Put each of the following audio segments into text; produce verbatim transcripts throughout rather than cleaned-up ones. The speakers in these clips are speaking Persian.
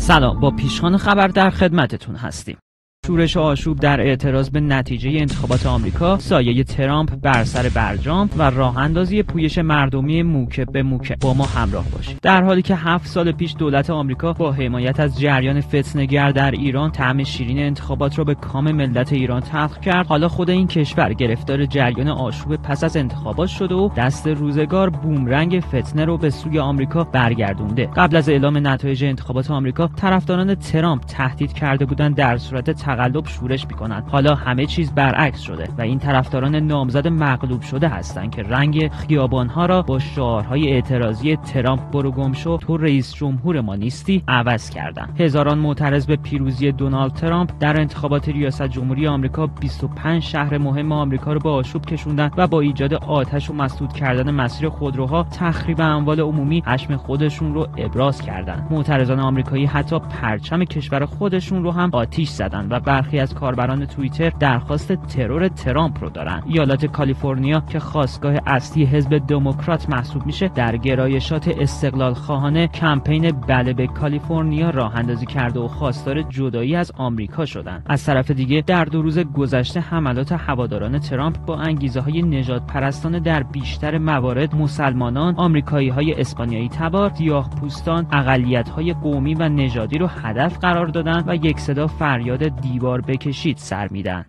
سلام، با پیشخوان خبر در خدمتتون هستیم. شورش و آشوب در اعتراض به نتیجه انتخابات آمریکا، سایه ترامپ بر سر برجام و راه اندازی پویش مردمی موکب به موکب. با ما همراه باشید. در حالی که هفت سال پیش دولت آمریکا با حمایت از جریان فتنه‌گر در ایران طعم شیرین انتخابات را به کام ملت ایران تلخ کرد، حالا خود این کشور گرفتار جریان آشوب پس از انتخابات شده و دست روزگار بومرنگ فتنه رو به سوی آمریکا برگردونده. قبل از اعلام نتایج انتخابات آمریکا، طرفداران ترامپ تهدید کرده بودند در صورت تقلب شورش میکنند. حالا همه چیز برعکس شده و این طرفداران نامزد مغلوب شده هستند که رنگ خیابانها را با شعارهای اعتراضی ترامپ برو گم شو، تو رئیس جمهور ما نیستی عوض کردند. هزاران معترض به پیروزی دونالد ترامپ در انتخابات ریاست جمهوری آمریکا بیست و پنج شهر مهم آمریکا را به آشوب کشوندند و با ایجاد آتش و مسدود کردن مسیر خودروها، تخریب اموال عمومی، خشم خودشون رو ابراز کردند. معترضان آمریکایی حتی پرچم کشور خودشون رو هم آتش زدند و برخی از کاربران توییتر درخواست ترور ترامپ رو دارن. ایالت کالیفرنیا که خاستگاه اصلی حزب دموکرات محسوب میشه، در گرایشات استقلال خواهانه کمپین بله به کالیفرنیا راه اندازی کرده و خواستار جدایی از آمریکا شدن. از طرف دیگه در دو روز گذشته حملات هواداران ترامپ با انگیزه های نژاد پرستانه در بیشتر موارد مسلمانان، آمریکایی های اسپانیایی تبار، سیاه پوستان، اقلیت های قومی و نژادی رو هدف قرار دادن و یک صدا فریاد دیوار بکشید سر میدن.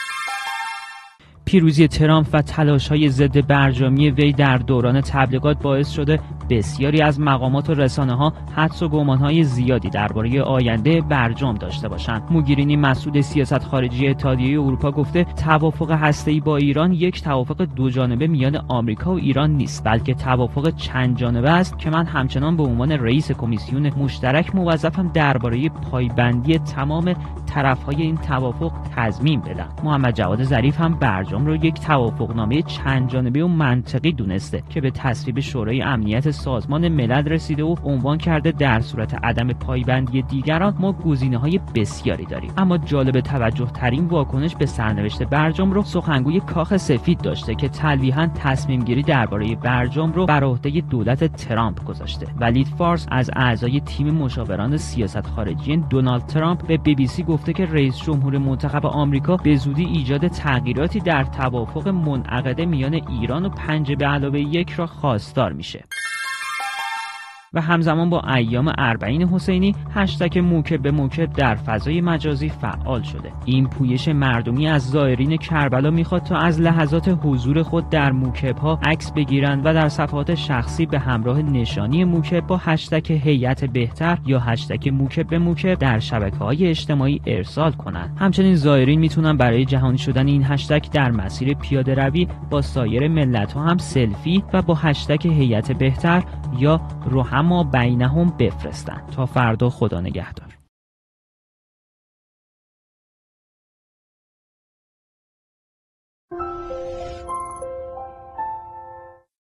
پیروزی ترامپ و تلاش‌های ضد برجامی وی در دوران تبلیغات باعث شده بسیاری از مقامات و رسانه‌ها حدس و گمان‌های زیادی درباره آینده برجام داشته باشند. موگرینی مسئول سیاست خارجی اتحادیه اروپا گفته توافق هسته‌ای با ایران یک توافق دو جانبه میان آمریکا و ایران نیست، بلکه توافق چند جانبه است که من همچنان به عنوان رئیس کمیسیون مشترک موظفم درباره پایبندی تمام طرف‌های این توافق تضمین بدم. محمد جواد ظریف هم برجام رو یک توافقنامه چند جانبه و منطقی دونسته که به تصویب شورای امنیت سازمان ملل رسیده و عنوان کرده در صورت عدم پایبندی دیگران ما گزینه‌های بسیاری داریم. اما جالب توجه ترین واکنش به سرنوشت برجام رو سخنگوی کاخ سفید داشته که تلویحاً تصمیم گیری درباره برجام رو بر عهده دولت ترامپ گذاشته. ولید فارس از اعضای تیم مشاوران سیاست خارجی دونالد ترامپ به بی بی سی گفته که رئیس جمهور منتخب آمریکا به زودی ایجاد تغییراتی در توافق منعقده میان ایران و پنج به علاوه یک را خواستار میشه. و همزمان با ایام اربعین حسینی هشتگ موکب به موکب در فضای مجازی فعال شده. این پویش مردمی از زائرین کربلا میخواد تا از لحظات حضور خود در موکب ها عکس بگیرند و در صفحات شخصی به همراه نشانی موکب با هشتگ هیئت بهتر یا هشتگ موکب به موکب در شبکه‌های اجتماعی ارسال کنند. همچنین زائرین میتونن برای جهانی شدن این هشتگ در مسیر پیاده روی با سایر ملت‌ها هم سلفی و با هشتگ هیئت بهتر یا رحما بینهم بفرستند. تا فردا، خدا نگهدار.